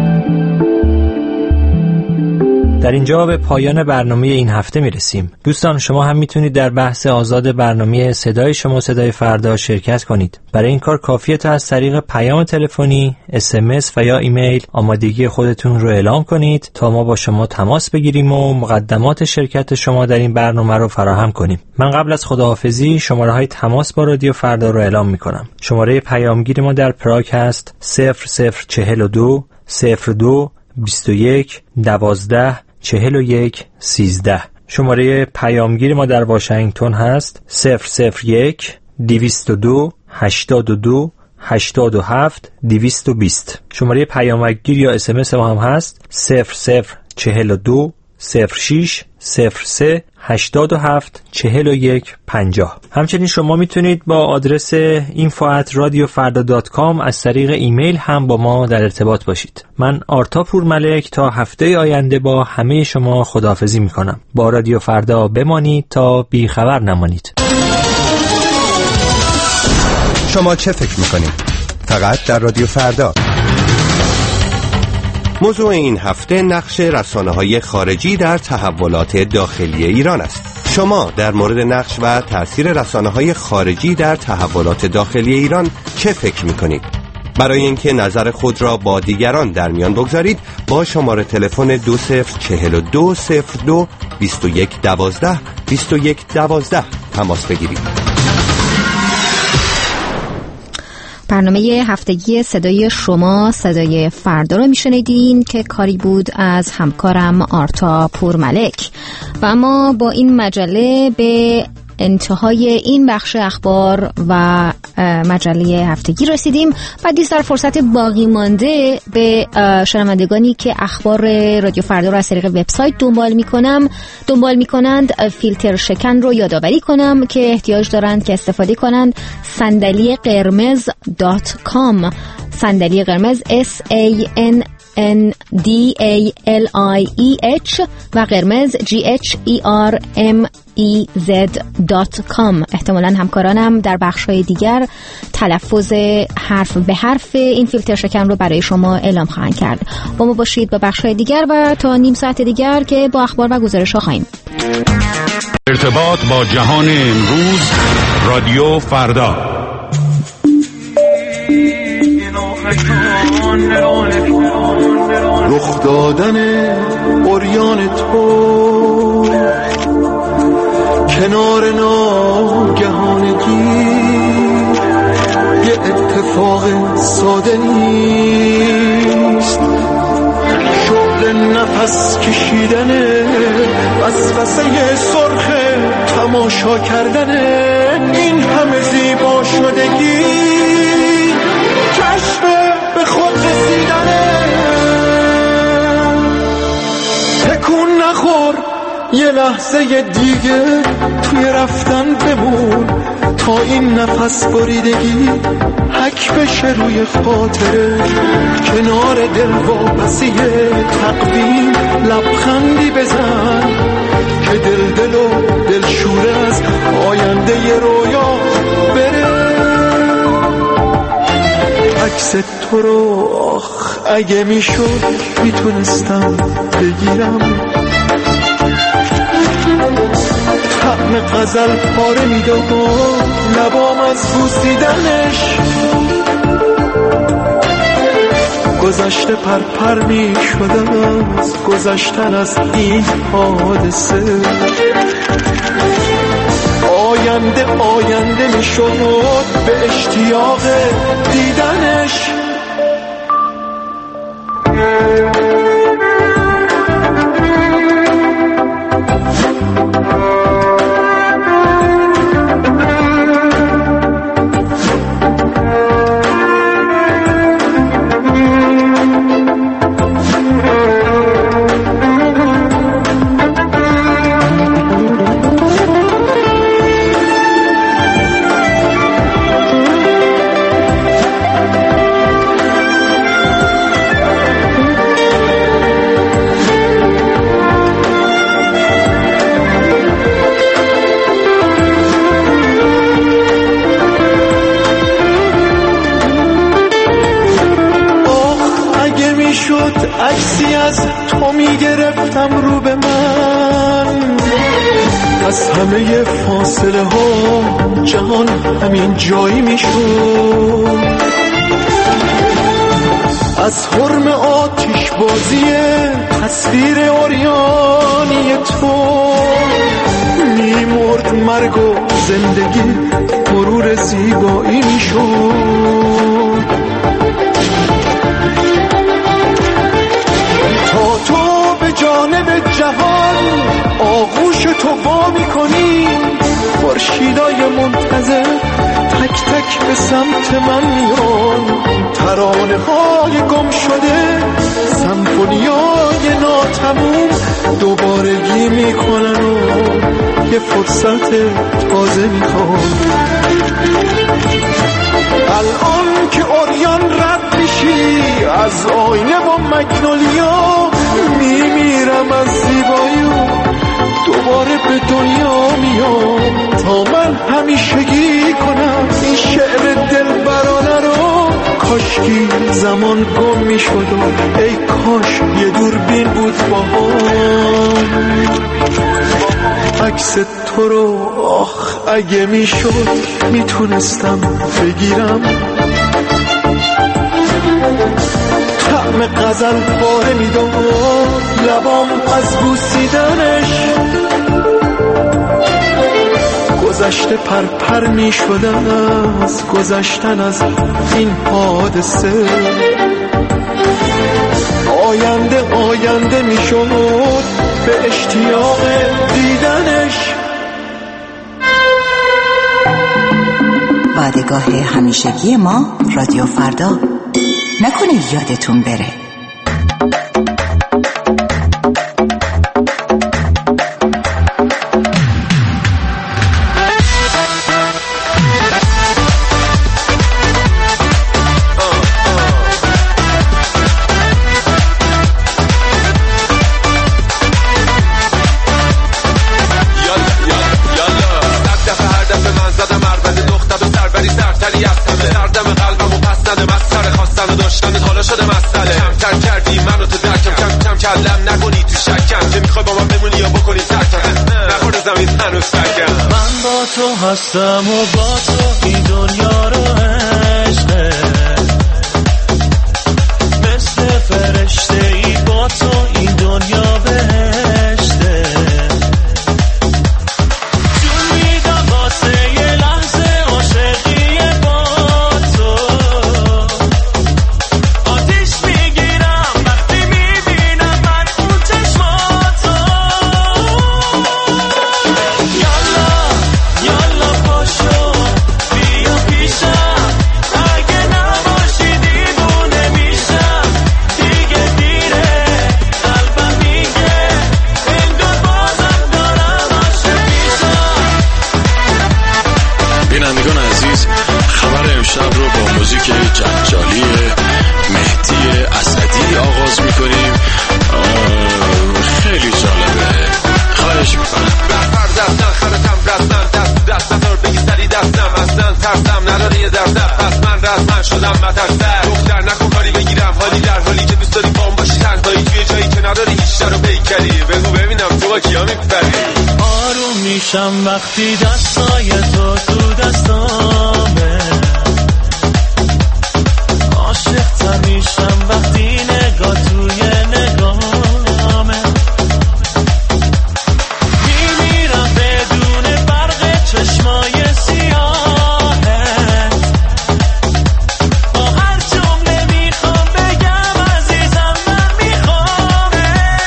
در اینجا به پایان برنامه این هفته میرسیم. دوستان شما هم میتونید در بحث آزاد برنامه صدای شما صدای فردا شرکت کنید. برای این کار کافیه تا از طریق پیام تلفنی، اس ام اس و یا ایمیل آمادگی خودتون رو اعلام کنید تا ما با شما تماس بگیریم و مقدمات شرکت شما در این برنامه رو فراهم کنیم. من قبل از خداحافظی شماره‌های تماس با رادیو فردا رو اعلام میکنم. شماره پیامگیر ما در پراگ هست صفر صفر چهل و دو صفر دو بیست و یک دوازده چهل و یک سیزده. شماره پیامگیر ما در واشنگتن هست صفر صفر یک دویست و دو هشتاد و دو هشتاد و هفت دویست و بیست. شماره پیامگیر یا اس ام اس ما هم هست صفر صفر چهل و دو صفر شش صفر سه هشتاد و هفت چهل و یک پنجاه. همچنین شما میتونید با آدرس اینفو ات رادیو فردا دات کام از طریق ایمیل هم با ما در ارتباط باشید. من آرتا پورملک تا هفته آینده با همه شما خداحافظی میکنم. با رادیو فردا بمانید تا بی خبر نمانید. شما چه فکر میکنید؟ فقط در رادیو فردا. موضوع این هفته نقش رسانه‌های خارجی در تحولات داخلی ایران است. شما در مورد نقش و تأثیر رسانه‌های خارجی در تحولات داخلی ایران چه فکر می‌کنید؟ برای اینکه نظر خود را با دیگران در میان بگذارید با شماره تلفن دو صفر چهل و دو صفر دو بیست و یک دوازده بیست و یک دوازده تماس بگیرید. برنامه هفتگی صدای شما صدای فردا رو میشنیدین که کاری بود از همکارم آرتا پورملک. و اما با این مجله به انتهای این بخش اخبار و مجله هفتگی رسیدیم. بعدیز در فرصت باقی مانده به شنوندگانی که اخبار رادیو فردا رو از طریق وبسایت دنبال میکنم دنبال میکنند فیلتر شکن رو یادآوری کنم که احتیاج دارند که استفاده کنند صندلی قرمز دات کام. صندلی قرمز اس ای ان ان دی ای ال آی ای اچ و قرمز جی اچ ای آر ام ای زد دات کام. احتمالاً همکارانم در بخش‌های دیگر تلفظ حرف به حرف این فیلتر شکن رو برای شما اعلام خواهند کرد. با ما باشید با بخش‌های دیگر و تا نیم ساعت دیگر که با اخبار و گزارش‌ها خواهیم. ارتباط با جهان امروز، رادیو فردا. رخ دادن عریان تو کنار ناگهانگی یه اتفاق ساده نیست، شغل نفس کشیدن وسوسه سرخ تماشا کردن این همه زیبا شدگی، کشف به خود رسیدنه. تکون نخور یه لحظه دیگه توی رفتن بمون تا این نفس بریدگی حک بشه روی خاطره. کنار دل واپسی تقویم لبخندی بزن که دل دل و دل شوره از آینده رویا بره. عکس تو رو آخ اگه میشد میتونستم بگیرم، طعم غزل پاره میداد لبام از بوسیدنش، گذشته پرپر میشدم از گذشتن از این حادثه. آینده آینده میشد به اشتیاق دیدنش. عکسی از تو میگرفتم رو به من، از همه فاصله ها جهان همین جایی میشد. از حرم آتش بازی تصویر عریانی تو میمرد مرگ و زندگی مرور زیبایی میشد. تا تو به جانب جهان آغوش تو وا میکنی، خورشیدای منتظر تک تک به سمت من میان، ترانه های گم شده سمفونیای ناتموم دوبارگی میکنن و یه فرصت تازه میخوان. الان که عریان رد میشی از آینه و مگنولیا، میمیرم از زیبایی و دوباره به دنیا میام تا من همیشگی کنم این شعر دلبرانه رو. کاشکی زمان گم میشد و ای کاش یه دوربین بود با هم عکس تو رو آخ اگه میشد میتونستم بگیرم، طعم غزل پاره میداد لبام از بوسیدنش، گذشته پرپر می شده از گذشتن از این حادثه، آینده آینده می شد به اشتیاق دیدنش. وعدگاه همیشگی ما رادیو فردا، نکنه یادتون بره. کلم نکنی تو شکم که میخوای با من بمونی یا بکنی ترکم، نخورد زمین هنوز سکم. من با تو هستم و با تو این دنیا رو عشقه، مثل فرشته ای با تو این دنیا بهشته، جون میدم واسه یه لحظه عاشقی با تو، آتیش میگیرم وقتی میبینم من اون چشماتو. یالا یالا پاشو بیا پیشم، اگه نباشی دیوونه میشم، دیگه دیره قلبم میگه انگار بازم دارم عاشق میشم. بینندگان عزیز، خبر امشب رو با موزیک جنجالی مهدی اسدی آغاز میکنیم. خیلی جالبه، خواهش میکنم. بفر دستن خرتم رستن، دست دست ندار بگی سری دستم، اصلا ترسم نداره یه دردم، پس من رسمن شدم مترسر. دختر نکن کاری بگیرم حالی در حالی که دوست داری بام باشی، تنهایی توی جایی که نداری هیچ در رو پیکری، بگو ببینم تو با کیا میپری. آروم میشم وقتی دستای تو تو دستامه، عاشق تر میشم وقتی نگاه توی نگاهمه، میمیرم بدون برق چشمای سیاهت، با هر جمله میخوام بگم عزیزم من میخوامه.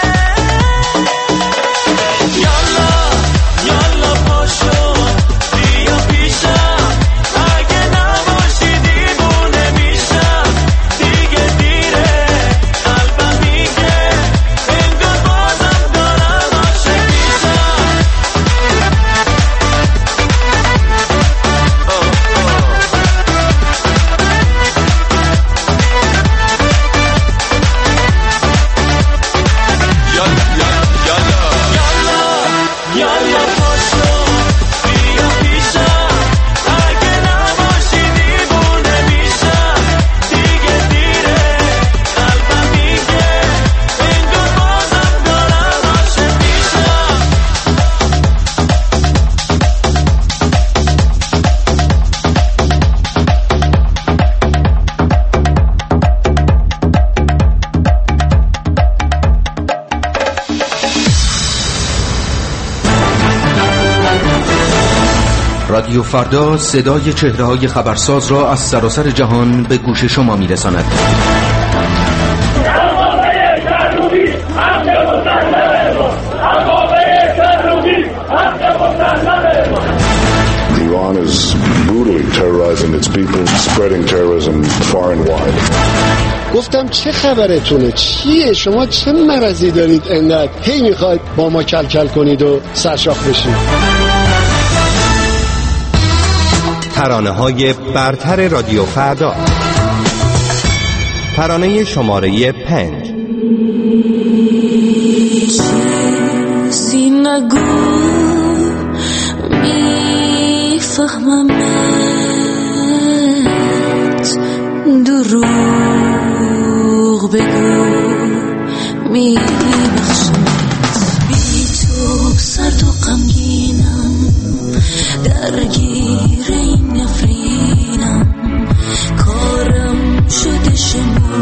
یالا یالا پاشو بیا پیشم، اگه نباشی دیوونه میشم، دیگه دیره قلبم میگه انگار بازم دارم عاشق میشم. یالا پاشو بیا پیشم، اگه نباشی دیوونه میشم، دیگه دیره قلبم میگه انگار بازم دارم عاشق میشم. رادیو فردا صدای چهره‌های خبرساز را از سراسر جهان به گوش شما می‌رساند. Iran is brutally terrorizing its people, spreading terrorism far and wide. گفتم چه خبرتونه؟ چیه؟ شما چه مرضی دارید انقدر هی میخواید با ما کل کل کنید و سرشاخ بشید؟ ترانه های برتر رادیو فردا، ترانه شماره پنج. چیزی نگو میفهممت، دروغ بگو میبخشمت، بی تو سرد و غمگینم، درگیر این نفرینم، کارم شده شمردن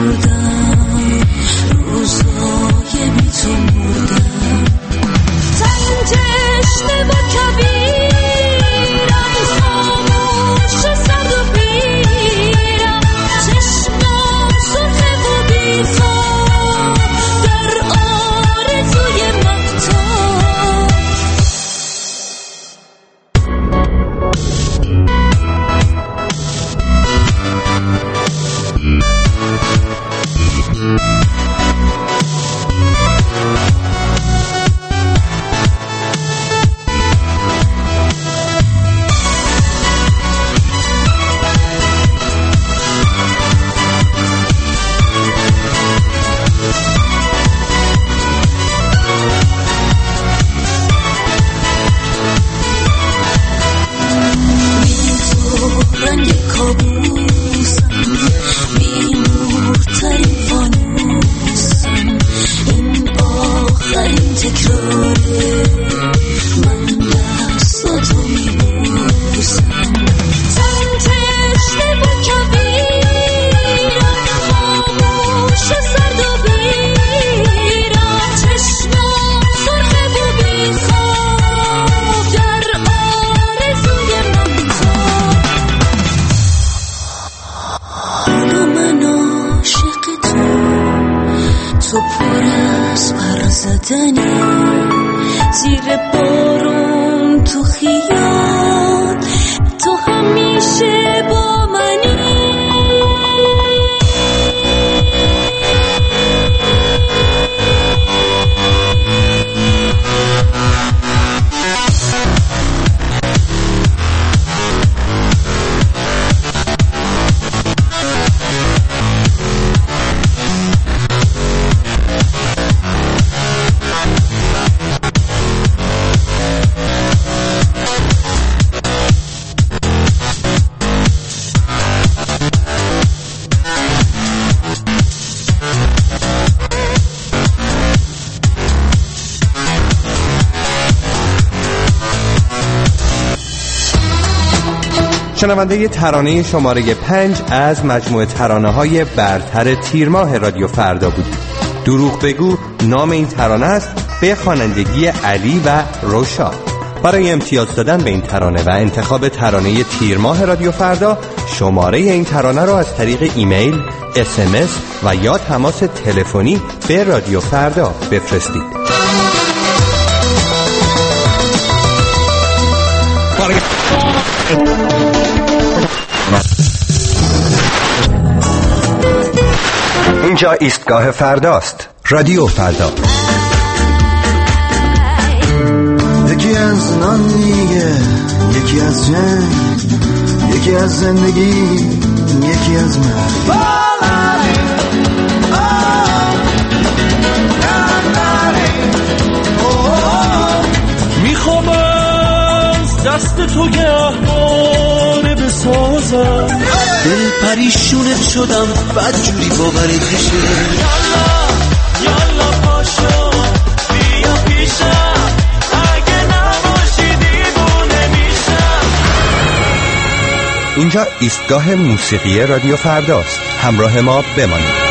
شنونده ترانه شماره پنج از مجموعه ترانه های برتر تیر ماه رادیو فردا بود. دروغ بگو نام این ترانه است، به خوانندگی علی و روشا. برای امتیاز دادن به این ترانه و انتخاب ترانه تیر ماه رادیو فردا، شماره این ترانه را از طریق ایمیل، اس ام اس و یا تماس تلفنی به رادیو فردا بفرستید. اینجا ایستگاه فرداست. رادیو فردا. یکی از نان میگه، یکی از جنگ، یکی از زندگی، یکی از من. میخوام از دست تو گهواره بسازم، دل پریشونت شدم بدجوری باورت میشه. یالا یالا پاشو بیا پیشم، اگه نباشی دیوونه میشم. اینجا ایستگاه موسیقی رادیو فرداست. همراه ما بمانید.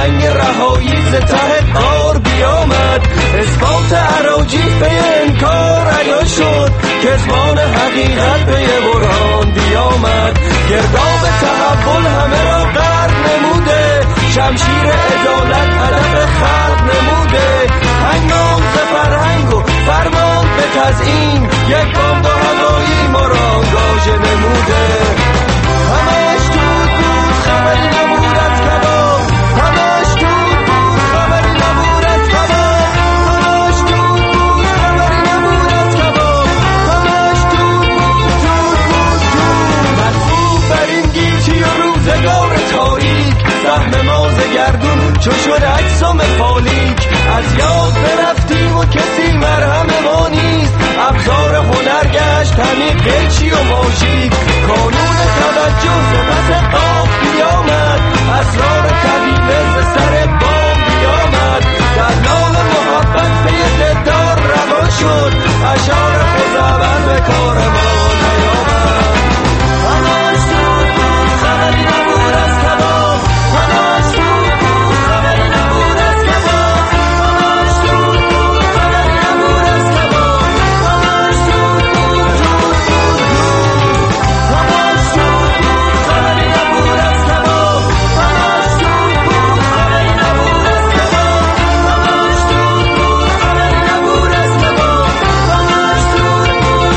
آهنگ رهایی ز ته غار بیامد. اثبات اراجیف انکار عیان شد، کذبان حقیقت پی برهان بیامد. گرداب تحول همه را غرق نموده، شمشیر عدالت هدف خلق نموده. هنگام ز فرهنگ و فرمان به تزیین، یک بمب هوایی ما را آنگاژه نموده. همش دود بود خبری نبود از کباب، همش دود بود خبری نبود از کباب، همش دود بود خبری نبود از کباب، همش دود بود دود بود دود. مرفوع بر این گیتی و روزگار تاریک، سهم ما ز گردون چو شد اجسام فالیک. از یاد برفتیم و کسی مرهم ما نیست، ابزار هنر گشت همین قیچی و ماژیک. قانون توجه ز پس قاف بیامد، اسرار طویله ز سر بام بیامد. دلال محبت پی دلدار روان شد، اشعار خزعبل به کار ما نیامد. همش دود بود خبری نبود از کباب، همش دود بود خبری نبود از کباب، همش دود بود خبری نبود از کباب، همش دود بود دود بود دود، همش دود بود خبری نبود از کباب، همش دود بود خبری نبود از کباب، همش دود بود خبری نبود از کباب، همش دود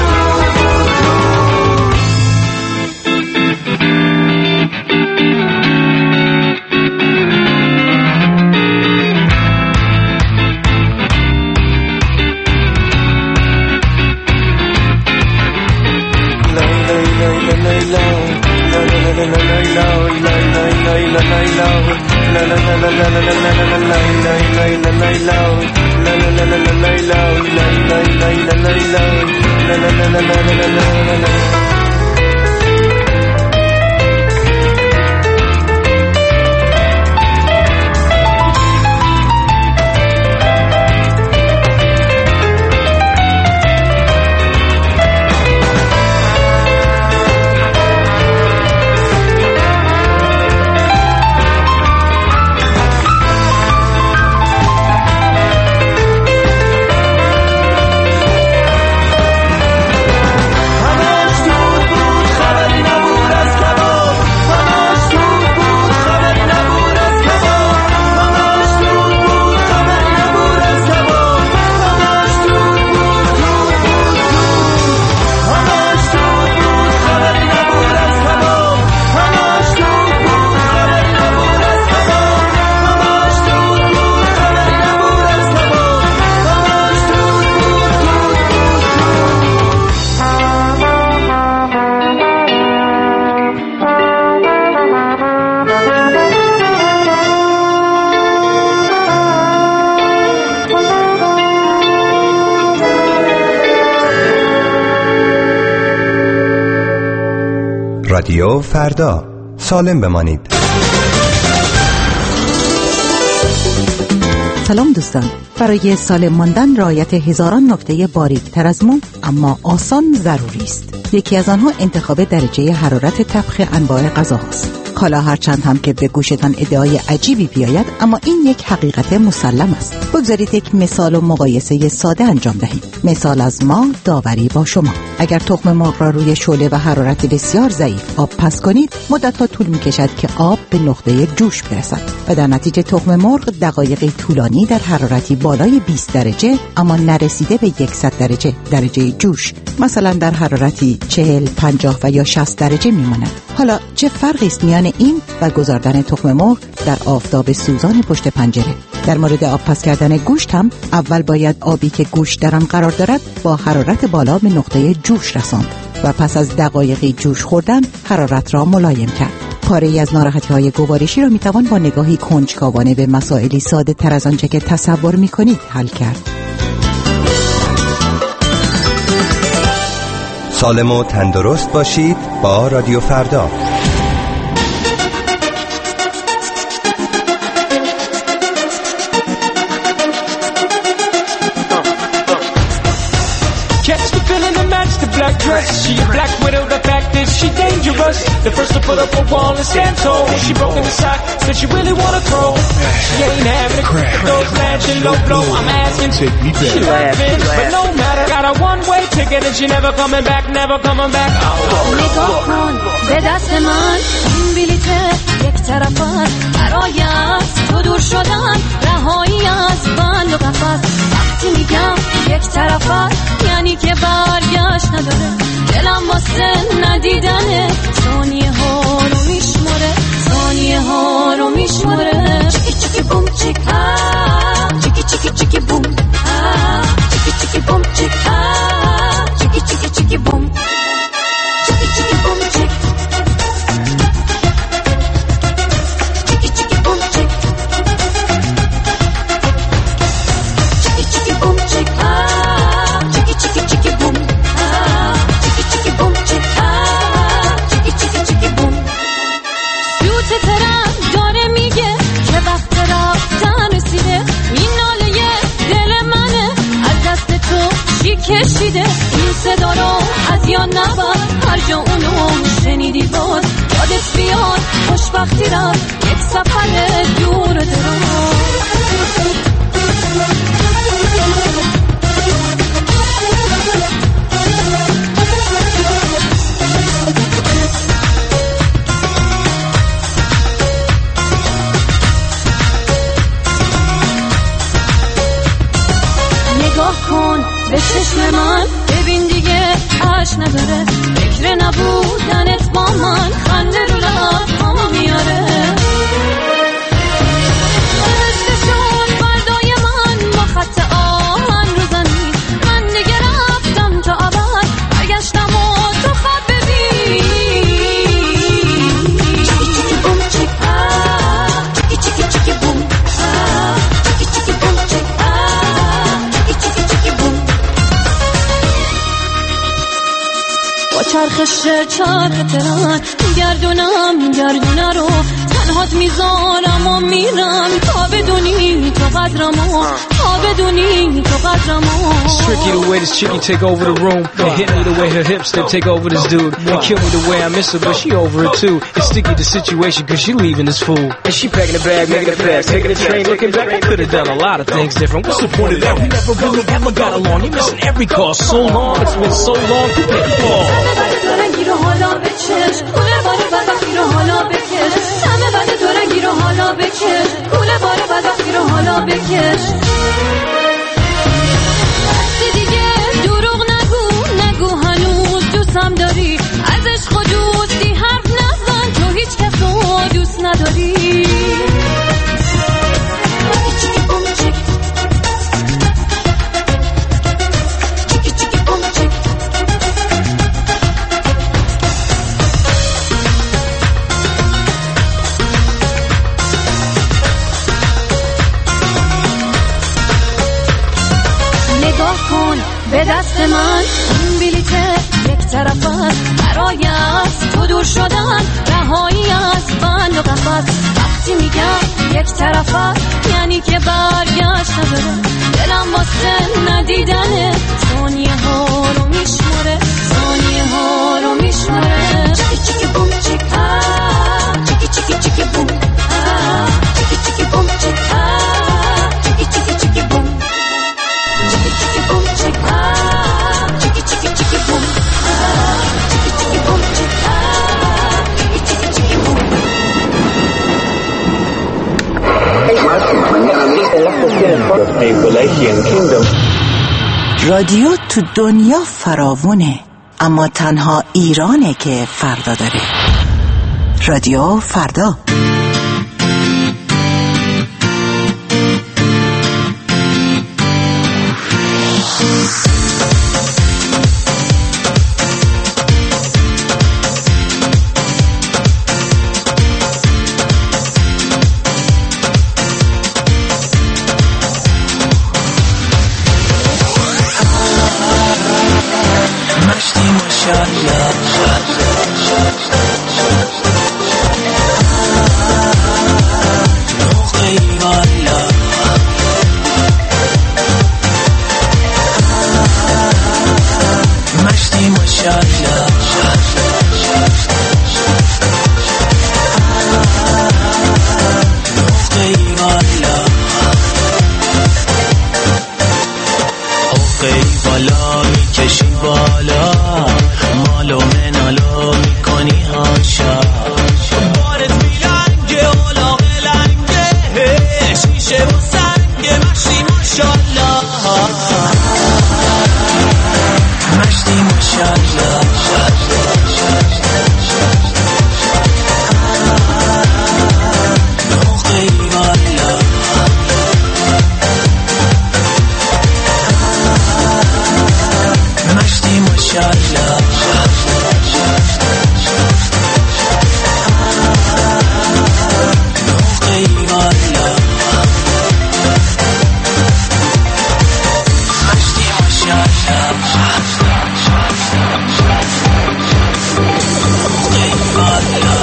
رادیو فردا، سالم بمانید. سلام دوستان، برای سالم ماندن رعایت هزاران نکته باریک‌تر از مو اما آسان ضروری است. یکی از آنها انتخاب درجه حرارت طبخ انواع غذاست. حالا هرچند هم که به گوشتان ادعای عجیبی بیاید، اما این یک حقیقت مسلم است. بگذارید یک مثال و مقایسه ساده انجام دهیم. مثال از ما، داوری با شما. اگر تخم مرغ را روی شعله و حرارت بسیار ضعیف آب پس کنید، مدت‌ها طول می‌کشد که آب به نقطه جوش برسد و در نتیجه تخم مرغ دقایقی طولانی در حرارتی بالای بیست درجه اما نرسیده به صد درجه درجه جوش، مثلا در حرارتی چهل، پنجاه و یا شصت درجه میماند. حالا چه فرقی است میان این و گذاردن تخم مرغ در آفتاب سوزان پشت پنجره؟ در مورد آب پس کردن گوشت هم اول باید آبی که گوشت در آن قرار دارد با حرارت بالا به نقطه جوش رساند و پس از دقایقی جوش خوردن حرارت را ملایم کرد. پاره‌ای از ناراحتی‌های گوارشی را میتوان با نگاهی کنجکاوانه به مسائلی ساده تر از آنچه که تصور میکنید حل کرد. سالم و تندرست باشید با رادیو فردا. Catch the feeling and match the black dress. She a black widow, the fact is she dangerous. The first to put up a wall and stand tall. She broke in the sock, said she really wanna throw. She ain't having it. Those flashing low blow, I'm asking. Take me back. She laughing, but no matter. Got a one-way ticket and she never coming back, never coming back. نگاه کن به دست من، این بلیته یک طرف است. برای از تو دور شدن، رهایی از بند و قفس. وقتی میگم یک طرف است یعنی که برگشت نداره. دلم واسه ندیدنه، ثانیه ها رو میشماره، ثانیه ها رو میشماره. چیکی چیکی بوم چیک آه، چیکی چیکی چیکی بوم آه، چیکی چیکی بوم چیک آه، چیکی چیکی چیکی بوم، چیکی چیکی بوم چیک، چیکی چیکی بوم چیک، چیکی چیکی بوم چیک آه، چیکی چیکی چیکی بوم آه، چیکی چیکی بوم چیک آه، چیکی چیکی چیکی بوم. سوت ترم داره میگه که وقت رفتن رسیده، این ناله دل منه از دست تو چی کشیده. این صدا رو از یاد نبر، هر جا اونو شنیدی باز یادت بیاد. خوشبختی رفت یک سفر دور و دراز. نگاه کن به چشم من، ببین دیگه عشق نداره. فکر نبودنت با من خنده رو لبام میاره. فرشتشون فردای من با خط آهن رو زمین. من دیگه رفتم تا ابد، برگشتم و تو خط ببین. چیکی چیکی بوم چیک آه، چیکی چیکی چیکی بوم آه، چیکی چیکی بوم چیک آه، چیکی چیکی چیکی بوم. با چرخش چرخ ترن گردونم گردونه رو، تنهات میذارم و میرم تا بدونی تو قدرمو، تا بدونی تو قدرمو. It's tricky the way this chickie take over the room. It hit me the way her hips that take over this dude. It kill me the way I miss her, but she over it too. It's sticky the situation cause she leaving this fool. And she packing the bag, making it fast, taking the train, looking back. I could have done a lot of things different. What's the point of that? We never really ever got along. You're missing every call so long. It's been so long. You pick a fall. گیرو حالا بکش، کوله بار بدبختی رو حالا بکش. همه بعد تو رنگی رو حالا بکش، کوله بار بدبختی رو حالا بکش. دست دیگه دروغ نگو، نگو هنوز دوستم داری. از عشق و دوستی حرف نزن، تو هیچ کس رو دوست نداری. چیکی بوم چیک، چیکی چیکی بوم چیک. نگاه کن به دست من، این بلیته یک طرف است. برای از تو دور شدن، رهایی از بند و قفس. وقتی میگم یک طرف است یعنی که برگشت نداره. دلم واسه ندیدنه، ثانیه ها رو میشماره، ثانیه ها رو میشماره. چیکی چیکی بوم چیک آه، چیکی چیکی چیکی بوم آه، چیکی چیکی بوم چیک آه، چیکی چیکی چیکی بوم، چیکی چیکی بوم چیک آه، چیکی چیکی چیکی بوم آه، چیکی چیکی بوم چیک آه، چیکی چیکی چیکی بوم. رادیو تو دنیا فراوونه، اما تنها ایرانه که فردا داره. رادیو فردا. ماشاءالله نقطه‌ای والا حقه‌ای بالا میکشی بالا مالو منالو میکنی هاشا بارت میلنگه اولاغ لنگه شیشه و سنگه مشتی ماشالله مشتی ماشالله نقطه‌ای والا مشتی ماشالله نقطه‌ای والا مشتی ماشالله نقطه‌ای والا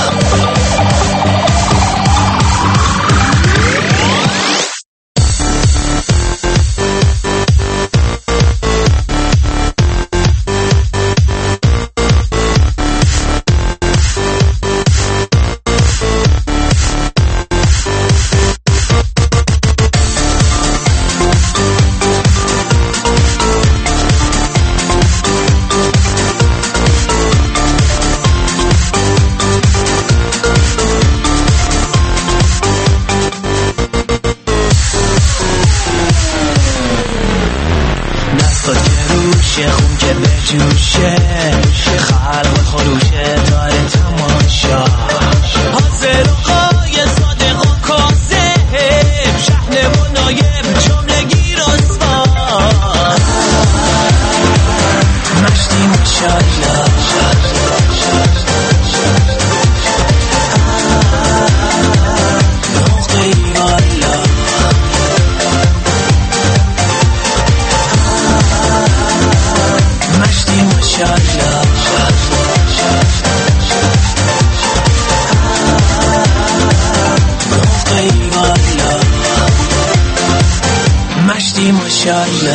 خون که به جوشه خلق خروشه داره تماشا حاضر و قای صادق و کاذب شحنه و نایب جملگی رسوا مشتی ماشالله نقطه‌ای والا مشتی ماشالله نقطه‌ای والا مشتی ماشالله